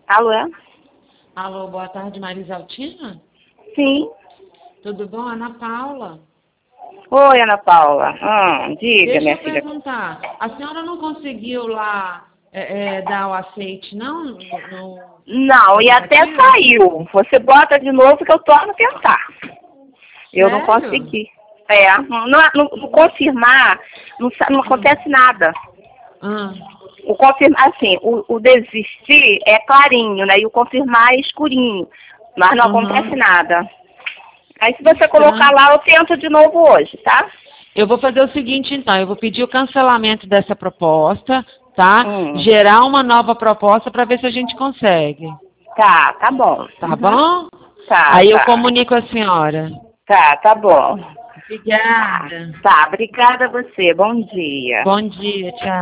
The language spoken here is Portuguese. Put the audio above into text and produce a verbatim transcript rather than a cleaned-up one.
Alô, é? Alô, boa tarde, Marisaltina? Sim. Tudo bom? Ana Paula. Oi, Ana Paula. Ah, diga, Deixa minha eu filha. perguntar, a senhora não conseguiu lá é, é, dar o aceite, não? No, no Não, e até aplicativo? saiu. Você bota de novo que eu torno a tentar. Eu não Sério? consegui. É, não, não, não confirmar, não, sa- não acontece nada. Ah, O confirmar, assim, o, o desistir é clarinho, né? E o confirmar é escurinho. Mas não acontece aham. nada. Aí se Que você colocar estranho. lá, eu tento de novo hoje, tá? Eu vou fazer o seguinte, então, eu vou pedir o cancelamento dessa proposta, tá? Hum, Gerar uma nova proposta para ver se a gente consegue. tá, tá bom. Tá Uhum. bom? Tá, Aí eu tá. comunico a senhora. Tá, tá bom. Tá, Obrigada. tá. Obrigada a você. Bom dia. Bom dia, tchau.